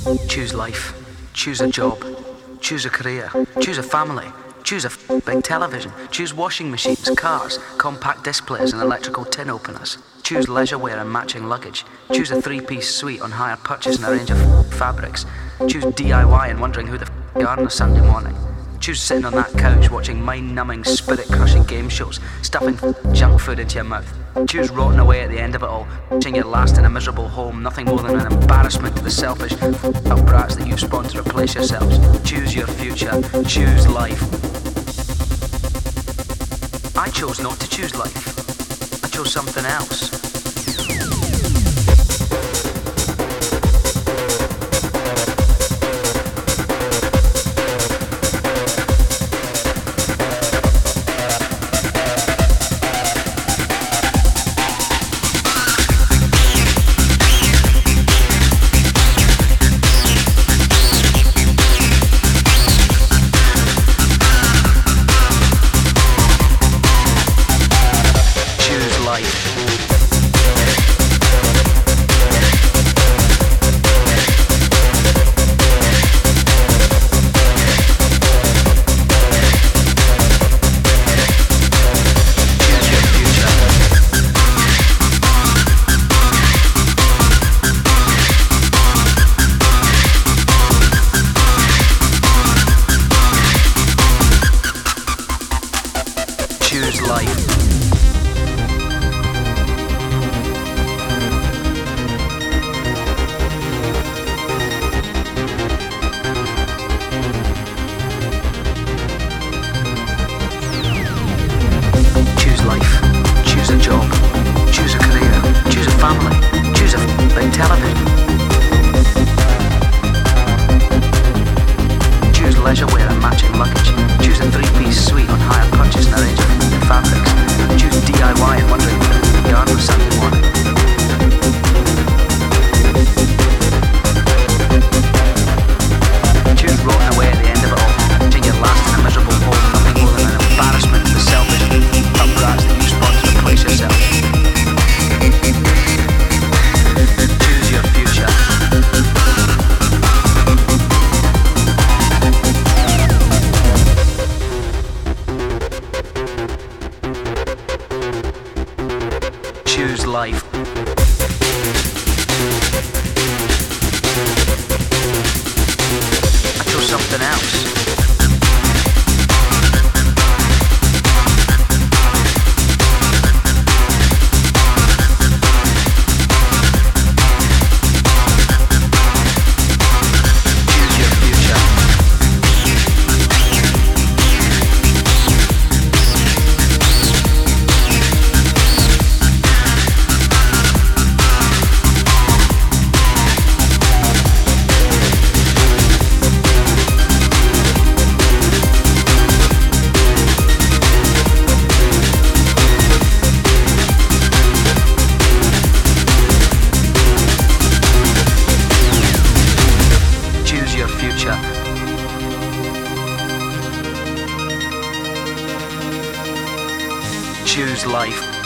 Choose life. Choose a job. Choose a career. Choose a family. Choose a big television. Choose washing machines, cars, compact displays and electrical tin openers. Choose leisure wear and matching luggage. Choose a three-piece suite on hire purchase and a range of fabrics. Choose DIY and wondering who the you are on a Sunday morning. Choose sitting on that couch watching mind-numbing, spirit-crushing game shows, stuffing junk food into your mouth. Choose rotting away at the end of it all, wishing your last in a miserable home, nothing more than an embarrassment to the selfish brats that you've spawned to replace yourselves. Choose your future. Choose life. I chose not to choose life. I chose something else. Choose life. I chose something else. Choose life.